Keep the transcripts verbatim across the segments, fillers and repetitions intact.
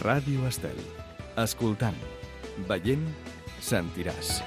Ràdio Estel. Escoltant, veient, sentiràs.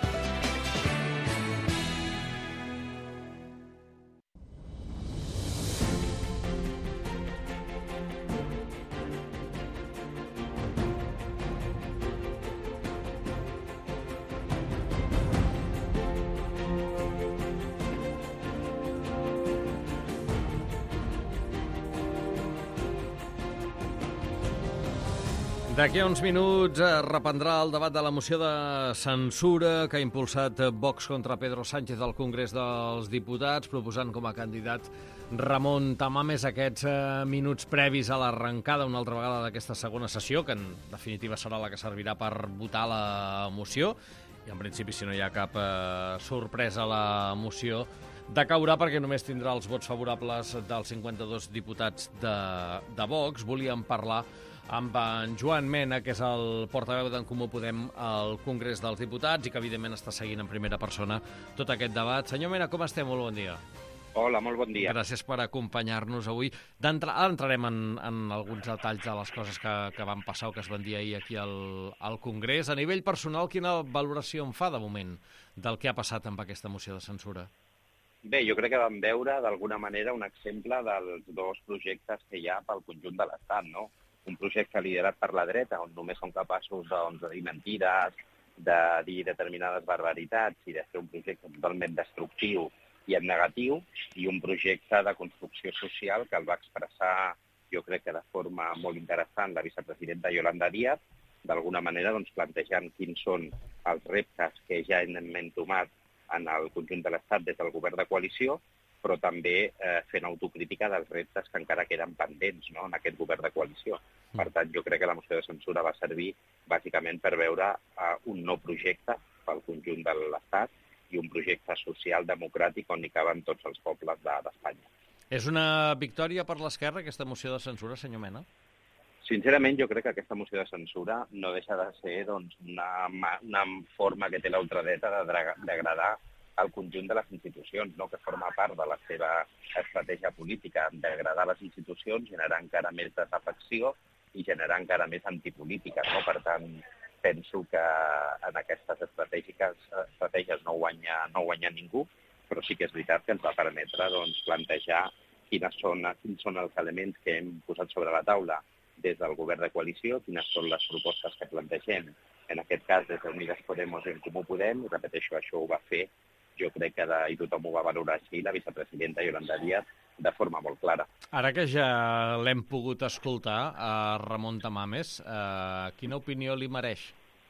D'aquí a uns minuts es reprendrà el debat de la moció de censura que ha impulsat Vox contra Pedro Sánchez al Congrés dels Diputats, proposant com a candidat Ramon Tamames. Aquests minuts previs a l'arrencada una altra vegada d'aquesta segona sessió, que en definitiva serà la que servirà per votar la moció, i en principi, si no hi ha cap eh, sorpresa a la moció, decaurà perquè només tindrà els vots favorables dels cinquanta-dos diputats de, de Vox. Volíem parlar amb en Joan Mena, que és el portaveu d'en Comú Podem al Congrés dels Diputats i que, evidentment, està seguint en primera persona tot aquest debat. Senyor Mena, com estem? Molt bon dia. Hola, molt bon dia. Gràcies per acompanyar-nos avui. Ara entrarem en, en alguns detalls de les coses que, que van passar o que es van dir ahir aquí al, al Congrés. A nivell personal, quina valoració en fa, de moment, del que ha passat amb aquesta moció de censura? Bé, jo crec que vam veure, d'alguna manera, un exemple dels dos projectes que hi ha pel conjunt de l'Estat, no? Un projecte liderat per la dreta, on només són capaços doncs, de dir mentides, de dir determinades barbaritats i de fer un projecte totalment destructiu i en negatiu, i un projecte de construcció social que el va expressar, jo crec que de forma molt interessant, la vicepresidenta Yolanda Díaz, d'alguna manera doncs, plantejant quins són els reptes que ja hem entomat en el conjunt de l'Estat des del govern de coalició, però també eh, fent autocrítica dels reptes que encara queden pendents, no?, en aquest govern de coalició. Per tant, jo crec que la moció de censura va servir bàsicament per veure eh, un nou projecte pel conjunt de l'Estat i un projecte social democràtic on hi caben tots els pobles d'Espanya. És una victòria per l'esquerra, aquesta moció de censura, senyor Mena? Sincerament, jo crec que aquesta moció de censura no deixa de ser doncs, una, una forma que té l'ultradreta de degradar al conjunt de les institucions, no?, que forma part de la seva estratègia política, degradar les institucions, generar encara més desafecció i generar encara més antipolítica, no? Per tant, penso que en aquestes estratègiques, estratègies no guanya, no guanya ningú, però sí que és veritat que ens va permetre doncs, plantejar quines són, quins són els elements que hem posat sobre la taula des del govern de coalició, quines són les propostes que plantegem, en aquest cas des d'Unides Podemos i en Comú Podem, i repeteixo, això ho va fer, jo crec que, de, i tothom ho va valorar així, la vicepresidenta Yolanda Díaz, de forma molt clara. Ara que ja l'hem pogut escoltar, a Ramon Tamames, eh, quina opinió li mereix?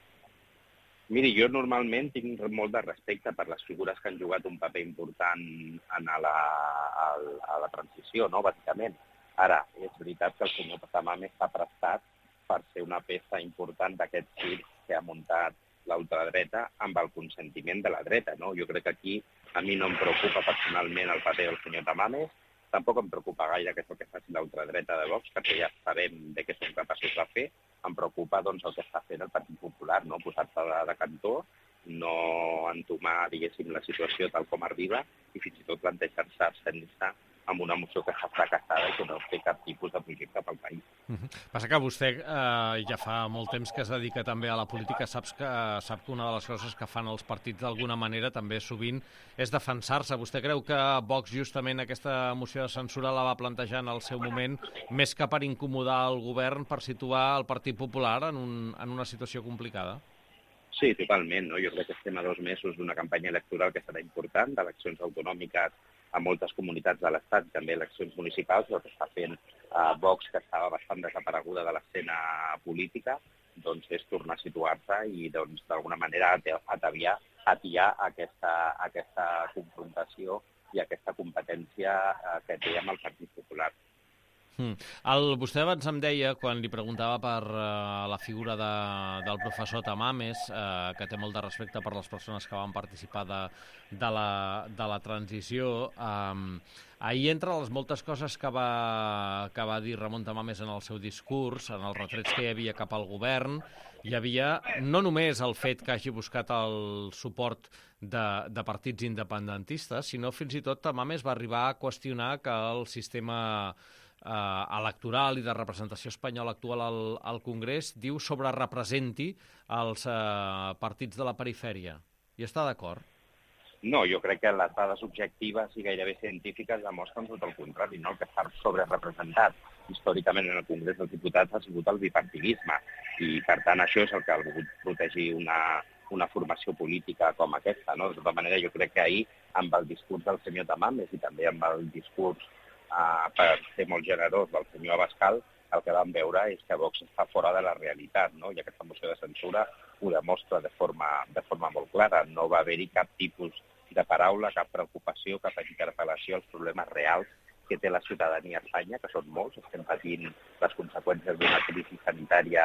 Miri, jo normalment tinc molt de respecte per les figures que han jugat un paper important en a la, a, a la transició, no?, bàsicament. Ara, és veritat que el senyor Tamames s'ha prestat per ser una peça important d'aquest circ que ha muntat la ultradreta amb el consentiment de la dreta, no? Jo crec que aquí a mi no em preocupa personalment el paper del senyor Tamames, tampoc em preocupa gaire que és el que faci la ultradreta de Vox, perquè ja sabem de què som capaços de fer. Em preocupa doncs, el que està fent el Partit Popular, no? Posar-se de, de cantó, no entomar, diguéssim, la situació tal com arriba i fins i tot plantejar-se abstenir-se amb una moció que està fracassada i que no té cap tipus de projecte pel país. Uh-huh. Passa que vostè eh, ja fa molt temps que es dedica també a la política, saps que, sap que una de les coses que fan els partits d'alguna manera també sovint és defensar-se. Vostè creu que Vox justament aquesta moció de censura la va plantejar en el seu moment més que per incomodar el govern, per situar el Partit Popular en, un, en una situació complicada? Sí, totalment. No? Jo crec que estem a dos mesos d'una campanya electoral que serà important, d'eleccions autonòmiques a moltes comunitats de l'Estat, també eleccions municipals, el que està fent eh, Vox, que estava bastant desapareguda de l'escena política, doncs és tornar a situar-se i doncs d'alguna manera ataviar, atiar aquesta, aquesta confrontació i aquesta competència eh, que té amb el Partit Popular. Mm. El, vostè abans em deia, quan li preguntava per uh, la figura de, del professor Tamames, uh, que té molt de respecte per les persones que van participar de, de, la, de la transició, um, ahir, entre les moltes coses que va, que va dir Ramon Tamames en el seu discurs, en els retrets que hi havia cap al govern, hi havia no només el fet que hagi buscat el suport de, de partits independentistes, sinó fins i tot Tamames va arribar a qüestionar que el sistema eh, electoral i de representació espanyola actual al, al Congrés, diu sobre representi els eh, partits de la perifèria. I està d'acord? No, jo crec que les dades objectives i gairebé científiques demostren tot el contrari, no? El que està sobrerepresentat històricament en el Congrés dels Diputats ha sigut el bipartidisme i, per tant, això és el que ha volgut protegir una, una formació política com aquesta, no? De tota manera, jo crec que ahir, amb el discurs del senyor Tamames i també amb el discurs, eh, per ser molt generós, del senyor Abascal, el que vam veure és que Vox està fora de la realitat, no? I aquesta moció de censura ho demostra de forma, de forma molt clara. No va haver-hi cap tipus de paraula, cap preocupació, cap interpel·lació als problemes reals que té la ciutadania a Espanya, que són molts. Estem patint les conseqüències d'una crisi sanitària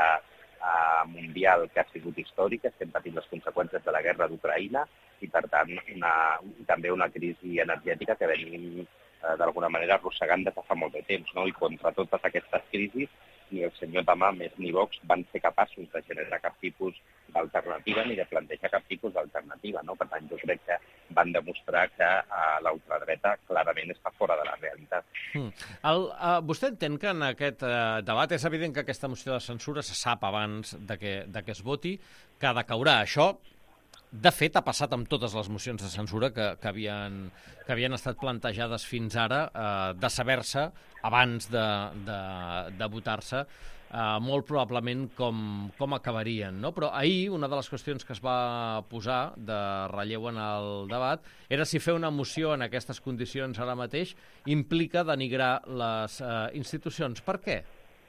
eh, mundial que ha sigut històrica, estem patint les conseqüències de la guerra d'Ucraïna i, per tant, una, també una crisi energètica que venim eh, d'alguna manera arrossegant des de fa molt de temps, no? I contra totes aquestes crisis, ni el senyor Tamames ni Vox van ser capaços de generar cap tipus d'alternativa ni de plantejar cap tipus d'alternativa, no? Per tant, jo crec que van demostrar que uh, la ultradreta clarament està fora de la realitat. Mm. El, uh, vostè entén que en aquest uh, debat és evident que aquesta moció de censura se sap abans de que, de que es voti, que decaurà. Això, de fet, ha passat amb totes les mocions de censura que, que, havien, que havien estat plantejades fins ara, eh, de saber-se, abans de, de, de votar-se, eh, molt probablement com, com acabarien, no? Però ahir una de les qüestions que es va posar de relleu en el debat era si fer una moció en aquestes condicions ara mateix implica denigrar les eh, institucions. Per què?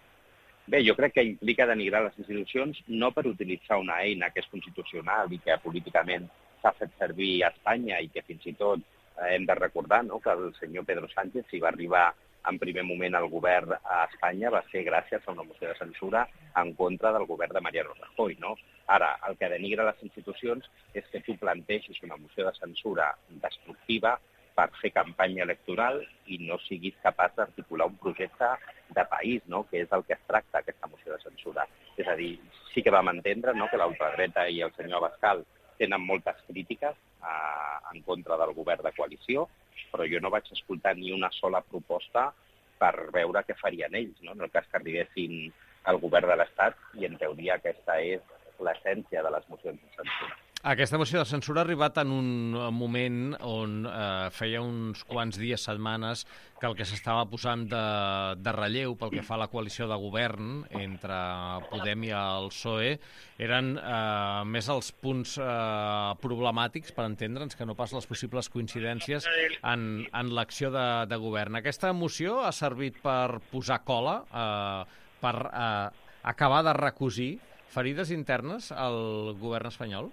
Bé, jo crec que implica denigrar les institucions no per utilitzar una eina que és constitucional i que políticament s'ha fet servir a Espanya i que fins i tot eh, hem de recordar, no?, que el senyor Pedro Sánchez, si va arribar en primer moment al govern a Espanya, va ser gràcies a una moció de censura en contra del govern de Mariano Rajoy, no? Ara, el que denigra les institucions és que tu plantegis una moció de censura destructiva per fer campanya electoral i no siguis capaç d'articular un projecte de país, no?, que és el que es tracta aquesta moció de censura. És a dir, sí que vam entendre, no?, que la ultradreta i el senyor Abascal tenen moltes crítiques eh, en contra del govern de coalició, però jo no vaig escoltar ni una sola proposta per veure què farien ells, no?, en el cas que arribessin al govern de l'Estat, i en teoria aquesta és l'essència de les mocions de censura. Aquesta moció de censura ha arribat en un moment on eh, feia uns quants dies, setmanes, que el que s'estava posant de, de relleu pel que fa a la coalició de govern entre Podem i el P S O E eren eh, més els punts eh, problemàtics, per entendre'ns, que no pas les possibles coincidències en, en l'acció de, de govern. Aquesta moció ha servit per posar cola, eh, per eh, acabar de recosir ferides internes al govern espanyol?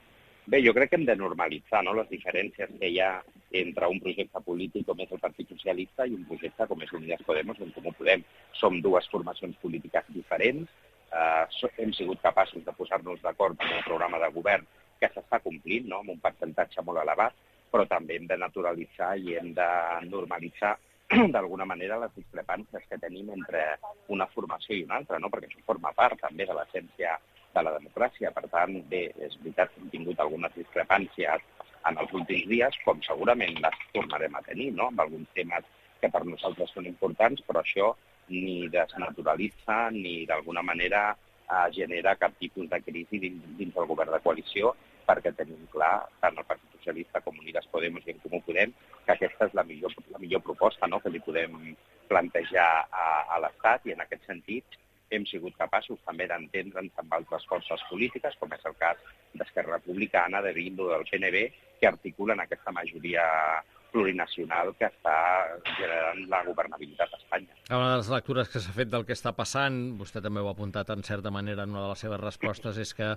Bé, jo crec que hem de normalitzar, no?, les diferències que hi ha entre un projecte polític com és el Partit Socialista i un projecte com és Unidas Podemos, en Comú Podem. Som dues formacions polítiques diferents, eh, hem sigut capaços de posar-nos d'acord en un programa de govern que s'està complint, no?, amb un percentatge molt elevat, però també hem de naturalitzar i hem de normalitzar d'alguna manera les discrepàncies que tenim entre una formació i una altra, no?, perquè això forma part també de l'essència de la democràcia. Per tant, bé, és veritat que hem tingut algunes discrepàncies en els últims dies, com segurament les tornarem a tenir, no?, amb alguns temes que per nosaltres són importants, però això ni desnaturalitza ni d'alguna manera eh, genera cap tipus de crisi dins, dins del govern de coalició, perquè tenim clar, tant el Partit Socialista com Unidas Podemos i en Comú Podem, que aquesta és la millor, la millor proposta, no?, que li podem plantejar a, a l'Estat, i en aquest sentit hem sigut capaços també d'entendre'ns amb altres forces polítiques, com és el cas d'Esquerra Republicana, de Bildu, del P N B, que articulen aquesta majoria plurinacional que està generant la governabilitat a Espanya. Una de les lectures que s'ha fet del que està passant, vostè també ho ha apuntat en certa manera en una de les seves respostes, és que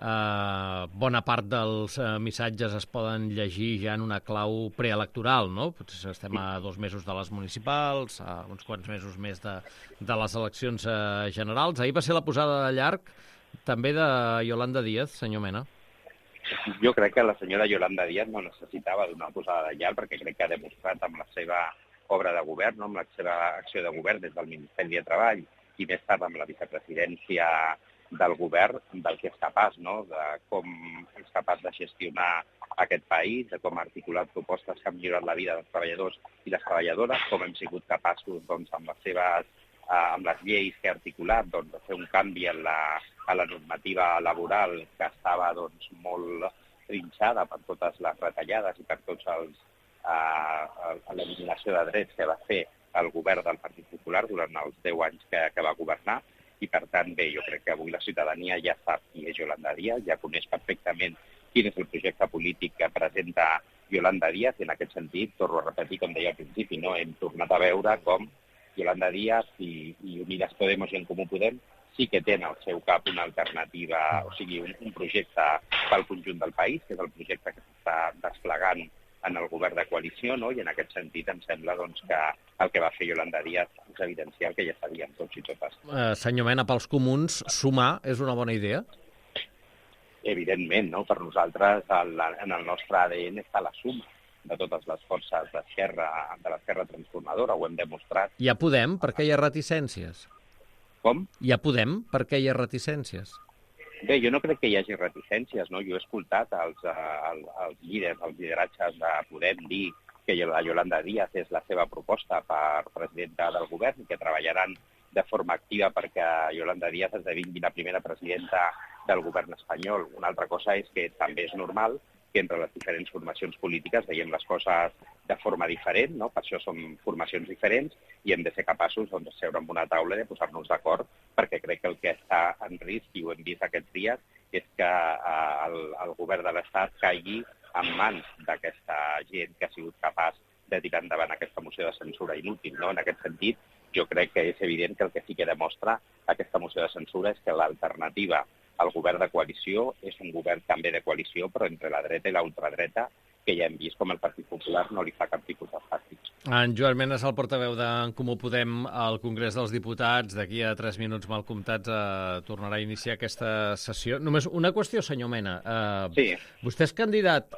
eh, bona part dels eh, missatges es poden llegir ja en una clau preelectoral, no? Potser estem a dos mesos de les municipals, a uns quants mesos més de, de les eleccions eh, generals. Ahir va ser la posada de llarg també de Yolanda Díaz, senyor Mena. Jo crec que la senyora Yolanda Díaz no necessitava d'una posada de llarg, perquè crec que ha demostrat amb la seva obra de govern, no?, amb la seva acció de govern des del Ministeri de Treball i més tard amb la vicepresidència del govern del que és capaç, no? De com és capaç de gestionar aquest país, de com ha articulat propostes que han millorat la vida dels treballadors i les treballadores, com hem sigut capaços doncs, amb les seves eh, amb les lleis que ha articulat doncs, de fer un canvi en la, a la normativa laboral que estava doncs, molt trinxada per totes les retallades i per tots els eh, l'eliminació de drets que va fer el govern del Partit Popular durant els deu anys que, que va governar. I, per tant, bé, jo crec que avui la ciutadania ja sap qui és Yolanda Díaz, ja coneix perfectament quin és el projecte polític que presenta Yolanda Díaz, i en aquest sentit, torno a repetir, com deia al principi, no? Hem tornat a veure com Yolanda Díaz i, i Unidas Podemos i En Comú Podem sí que tenen al seu cap una alternativa, o sigui, un, un projecte pel conjunt del país, que és el projecte que s'està desplegant en el govern de coalició, no? I en aquest sentit em sembla doncs, que el que va fer Yolanda Díaz és evidenciar que ja sabíem tots i totes. Eh, senyor Mena, pels comuns, sumar és una bona idea? Evidentment, no? Per nosaltres el, en el nostre A D N està la suma de totes les forces d'esquerra, de l'esquerra transformadora, ho hem demostrat. Ja Podem, per què hi ha reticències? Com? Ja Podem, per què hi ha reticències? Bé, jo no crec que hi hagi reticències, no? Jo he escoltat els, els, els líders, els lideratges de Podem dir que la Yolanda Díaz és la seva proposta per presidenta del govern i que treballaran de forma activa perquè Yolanda Díaz esdevingui la primera presidenta del govern espanyol. Una altra cosa és que també és normal que entre les diferents formacions polítiques veiem les coses de forma diferent, no? Per això són formacions diferents i hem de ser capaços doncs, de seure en una taula i de posar-nos d'acord, perquè crec que el que està en risc, i ho hem vist aquests dies, és que eh, el, el govern de l'Estat caigui en mans d'aquesta gent que ha sigut capaç de tirar endavant aquesta moció de censura inútil, no? En aquest sentit, jo crec que és evident que el que sí que demostra aquesta moció de censura és que l'alternativa al govern de coalició és un govern també de coalició, però entre la dreta i la ultradreta, que ja hem vist com el Partit Popular no li fa cap tipus de fàstic. En Joan Mena és el portaveu d'En Comú Podem al Congrés dels Diputats. D'aquí a tres minuts mal comptats eh, tornarà a iniciar aquesta sessió. Només una qüestió, senyor Mena. Eh, sí. Vostè és candidat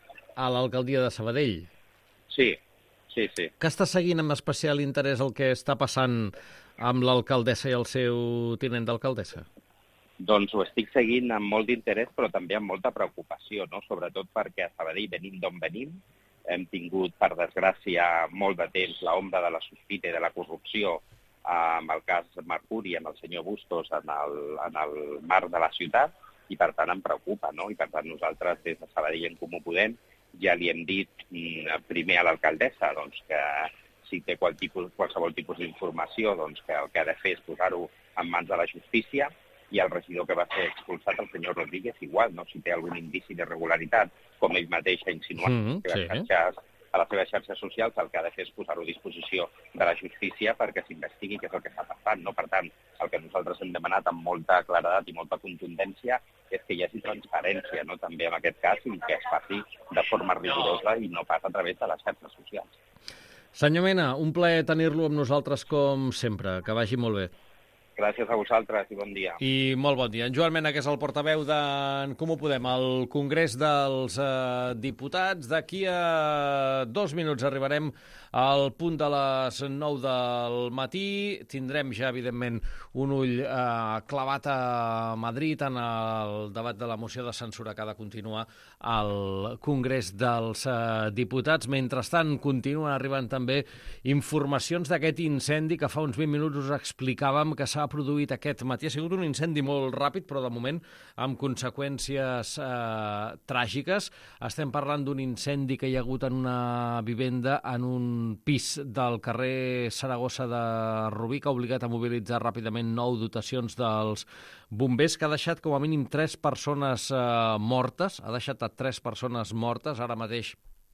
a l'alcaldia de Sabadell. Sí, sí, sí. Que està seguint amb especial interès el que està passant amb l'alcaldessa i el seu tinent d'alcaldessa? Doncs ho estic seguint amb molt d'interès, però també amb molta preocupació, no? Sobretot perquè a Sabadell venim d'on venim. Hem tingut, per desgràcia, molt de temps l'ombra de la sospita i de la corrupció amb el cas Mercuri, amb el senyor Bustos en el, en el marc de la ciutat, i per tant em preocupa, no? I per tant nosaltres des de Sabadell En Comú Podem ja li hem dit primer a l'alcaldessa doncs, que si té qual tipus, qualsevol tipus d'informació, doncs, que el que ha de fer és posar-ho en mans de la justícia, i el regidor que va ser expulsat, el senyor Rodríguez, igual, no? Si té algun indici d'irregularitat, com ell mateix ha insinuat mm, a, les sí. xarxes, a les seves xarxes socials, el que ha de fer és posar-ho a disposició de la justícia perquè s'investigui què és el que està passant, no? Per tant, el que nosaltres hem demanat amb molta claredat i molta contundència és que hi hagi transparència, no? També en aquest cas, i que es faci de forma rigorosa i no pas a través de les xarxes socials. Senyor Mena, un plaer tenir-lo amb nosaltres com sempre. Que vagi molt bé. Gràcies a vosaltres i bon dia. I molt bon dia. En Joan Mena, que és el portaveu d'En Comú Podem al Congrés dels eh, Diputats. D'aquí a dos minuts arribarem al punt de les nou del matí. Tindrem ja, evidentment, un ull eh, clavat a Madrid en el debat de la moció de censura que ha de continuar al Congrés dels eh, Diputats. Mentrestant, continuen arribant també informacions d'aquest incendi que fa uns vint minuts us explicàvem que s'ha produït aquest matí. Ha sigut un incendi molt ràpid, però de moment amb conseqüències eh, tràgiques. Estem parlant d'un incendi que hi ha hagut en una vivenda, en un pis del carrer Saragossa de Rubí, que ha obligat a mobilitzar ràpidament nou dotacions dels bombers, que ha deixat com a mínim tres persones eh, mortes. Ha deixat a tres persones mortes. Ara mateix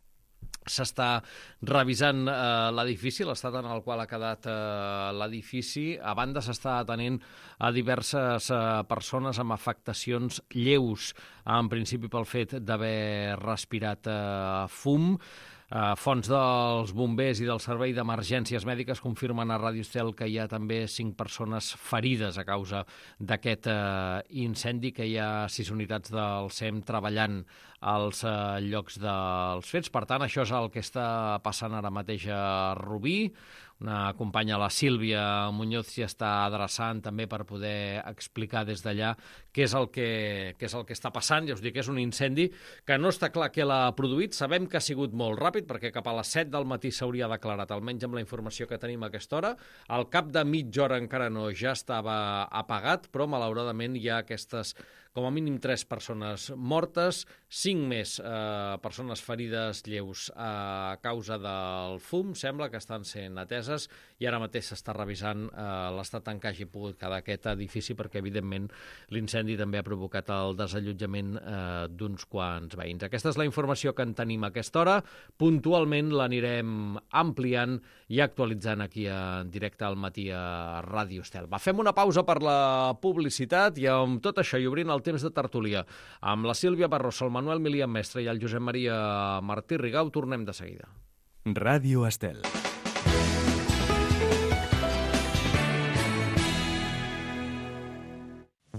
s'està revisant eh, l'edifici, l'estat en el qual ha quedat eh, l'edifici. A banda, s'està atenent a diverses eh, persones amb afectacions lleus, en principi pel fet d'haver respirat eh, fum. Uh, fonts dels bombers i del Servei d'Emergències Mèdiques confirmen a Ràdio Estel que hi ha també cinc persones ferides a causa d'aquest uh, incendi, que hi ha sis unitats del S E M treballant als uh, llocs dels fets. Per tant, això és el que està passant ara mateix a Rubí, Una companya, la Sílvia Muñoz, s'hi està adreçant també per poder explicar des d'allà què és el que, què és el que està passant. Ja us dic que és un incendi que no està clar què l'ha produït. Sabem que ha sigut molt ràpid perquè cap a les set del matí s'hauria declarat, almenys amb la informació que tenim a aquesta hora. Al cap de mitja hora encara no, ja estava apagat, però malauradament hi ha aquestes com a mínim tres persones mortes, cinc més eh, persones ferides lleus a causa del fum, sembla que estan sent ateses, i ara mateix s'està revisant eh, l'estat en què hagi pogut quedar aquest edifici, perquè evidentment l'incendi també ha provocat el desallotjament eh, d'uns quants veïns. Aquesta és la informació que en tenim a aquesta hora. Puntualment l'anirem ampliant i actualitzant aquí en directe al matí a Ràdio Estel. Va, fem una pausa per la publicitat i amb tot això i obrint el temps de tertúlia amb la Sílvia Barroso, el Manuel Milian Mestre i el Josep Maria Martí Rigau tornem de seguida. Ràdio Estel.